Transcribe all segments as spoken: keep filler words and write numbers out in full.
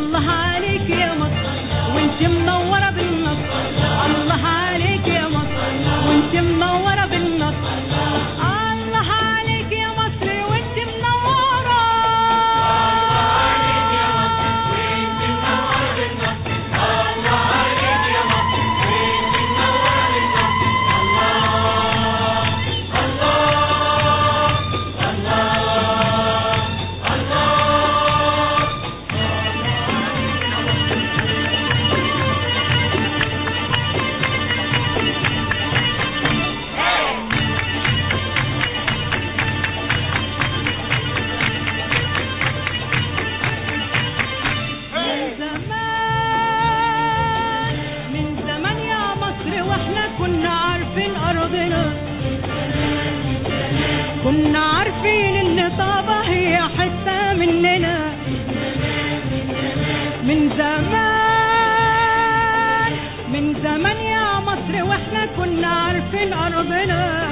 الله عليك يا مصر وانت منورة بالنصر، الله عليك يا مصر وانت منورة بالنصر، الله عليك يا مصر وانت منورة، الله عليك يا مصر وانت منورة بالنصر، الله عليك يا مصر وانت منورة بالنصر، الله الله الله كنا عارفين ان طابة هي حتة مننا من زمان، من زمان يا مصر واحنا كنا عارفين ارضنا،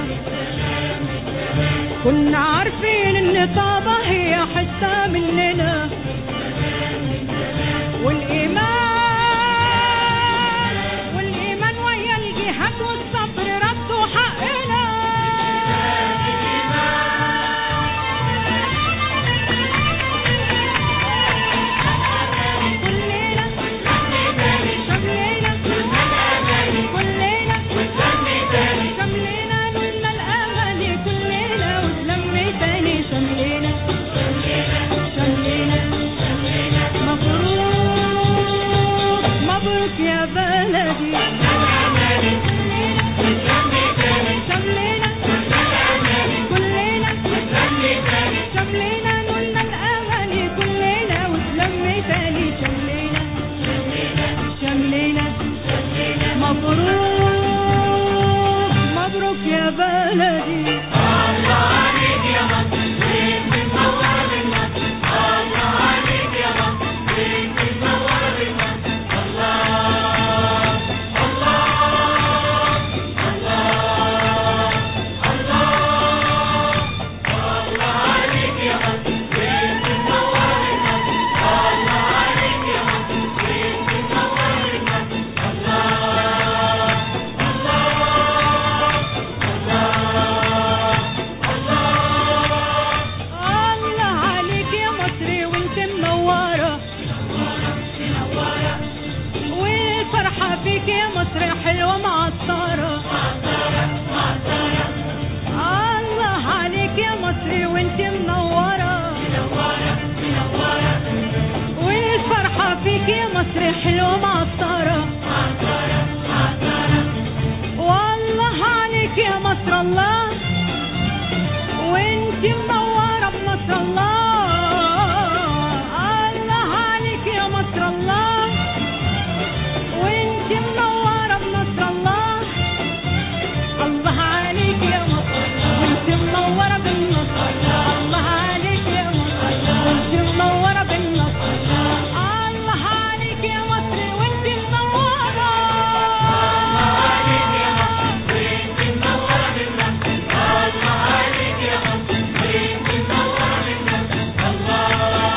كنا عارفين ان طابة هي حتة مننا، والايمان والايمان ويا الجهاد والصبر ردوا حقنا، يا بلدي شملينا كلنا شملينا نقولنا الأماني كلنا وتلمي تاني شملينا شملينا مبروك مبروك يا بلدي، الله عليك يا مصر وانت منورة بالنصر، الله عليك يا مصر وانت منورة بالنصر، يا مصر حلوة معطرة، الله عليك يا مصر وانت منورة، والفرحة فيك يا مصر حلوة معطرة، والله عليك يا مصر الله وانت منورة بنصر الله، الله عليك يا مصر الله وانت منورة بنصر الله، الله عليك يا مصر وانت منورة بالنصر، الله عليك يا مصر وانت منورة بالنصر، الله عليك يا مصر وانت منورة، الله عليك يا مصر وانت منورة بالنصر، الله عليك يا مصر وانت منورة بالنصر، الله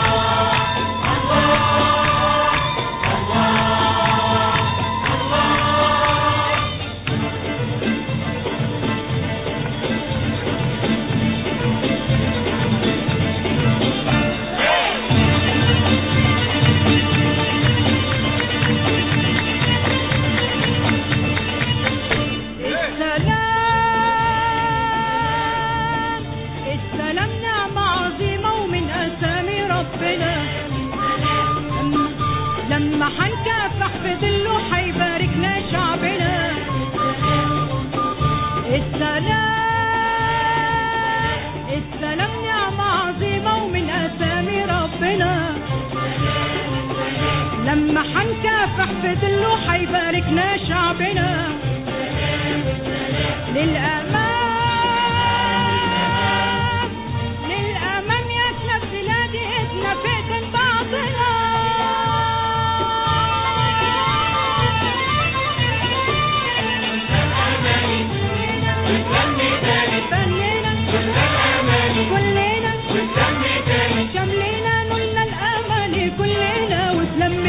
لما حنكافح في ظله حيباركنا شعبنا، السلام السلام نعمة عظيمة ومن أسامي ربنا، لما حنكافح في ظله حيباركنا شعبنا، للأمان للأمان يا سلام بلادي إدنا في إيدين بعضنا، كلنا شملينا نقولنا الأماني كلنا وتلمي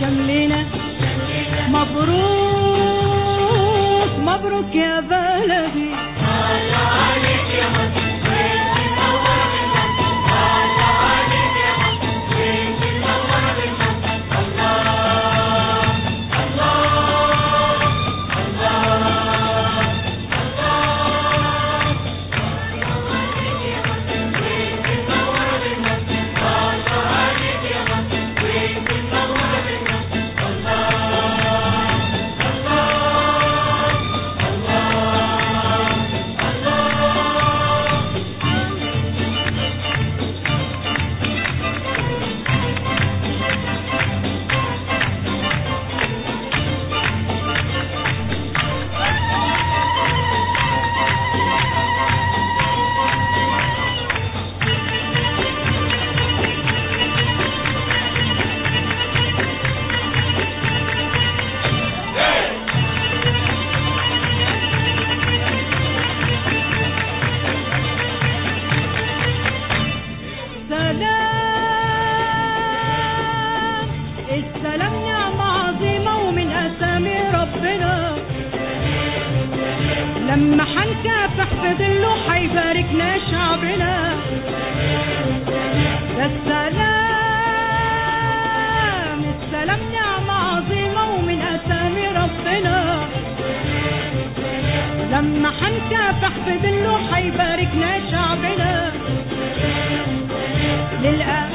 شملنا مبروك مبروك يا بلدي. السلام نعمة عظيمة ومن أسامي ربنا، لما حنكافح في ظله حيباركنا شعبنا. السلام السلام نعمة عظيمة ومن أسامي ربنا، لما حنكافح في ظله حيباركنا شعبنا. للأ